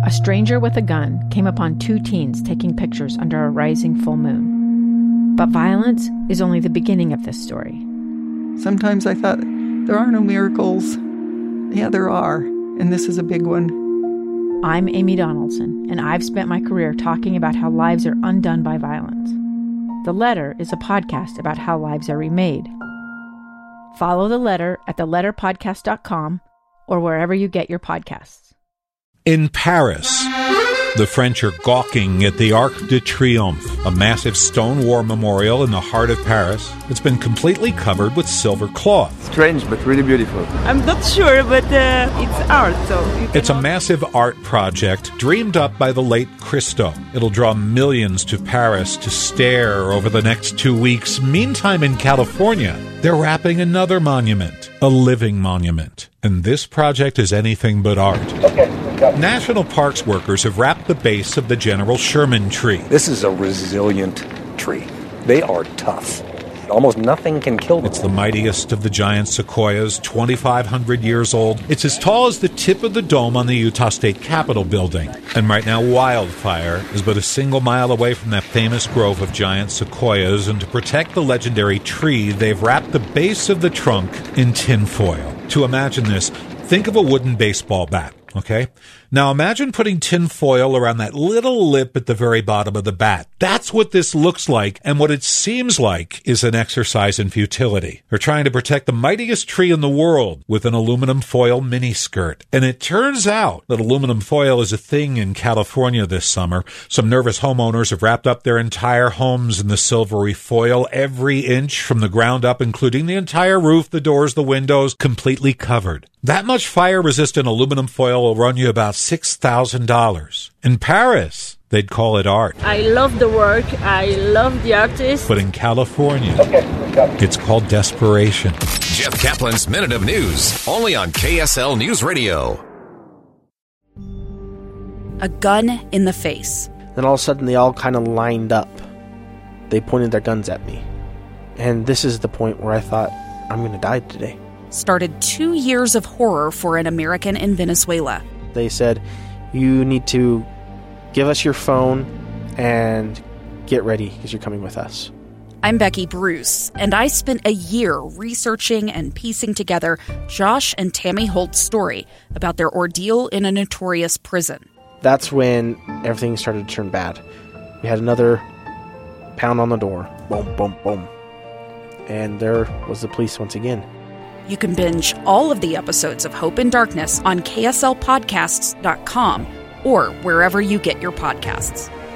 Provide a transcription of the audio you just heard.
a stranger with a gun came upon 2 teens taking pictures under a rising full moon. But violence is only the beginning of this story. Sometimes I thought, there are no miracles. Yeah, there are, and this is a big one. I'm Amy Donaldson, and I've spent my career talking about how lives are undone by violence. The Letter is a podcast about how lives are remade. Follow The Letter at theletterpodcast.com or wherever you get your podcasts. In Paris, the French are gawking at the Arc de Triomphe, a massive stone war memorial in the heart of Paris. It's been completely covered with silver cloth. Strange, but really beautiful. I'm not sure, but it's art, so... It's a massive art project dreamed up by the late Christo. It'll draw millions to Paris to stare over the next 2 weeks. Meantime, in California, they're wrapping another monument, a living monument. And this project is anything but art. National Parks workers have wrapped the base of the General Sherman tree. This is a resilient tree. They are tough. Almost nothing can kill them. It's the mightiest of the giant sequoias, 2,500 years old. It's as tall as the tip of the dome on the Utah State Capitol building. And right now, wildfire is but a single mile away from that famous grove of giant sequoias. And to protect the legendary tree, they've wrapped the base of the trunk in tinfoil. To imagine this, think of a wooden baseball bat. Okay? Now imagine putting tin foil around that little lip at the very bottom of the bat. That's what this looks like, and what it seems like is an exercise in futility. They're trying to protect the mightiest tree in the world with an aluminum foil miniskirt. And it turns out that aluminum foil is a thing in California this summer. Some nervous homeowners have wrapped up their entire homes in the silvery foil, every inch from the ground up, including the entire roof, the doors, the windows, completely covered. That much fire-resistant aluminum foil will run you about $6,000. In Paris, they'd call it art. I love the work. I love the artist. But in California, it's called desperation. Jeff Kaplan's Minute of News, only on KSL News Radio. A gun in the face. Then all of a sudden, they all kind of lined up. They pointed their guns at me. And this is the point where I thought, I'm going to die today. Started 2 years of horror for an American in Venezuela. They said, you need to give us your phone and get ready because you're coming with us. I'm Becky Bruce, and I spent a year researching and piecing together Josh and Tammy Holt's story about their ordeal in a notorious prison. That's when everything started to turn bad. We had another pound on the door. Boom, boom, boom. And there was the police once again. You can binge all of the episodes of Hope in Darkness on KSLPodcasts.com or wherever you get your podcasts.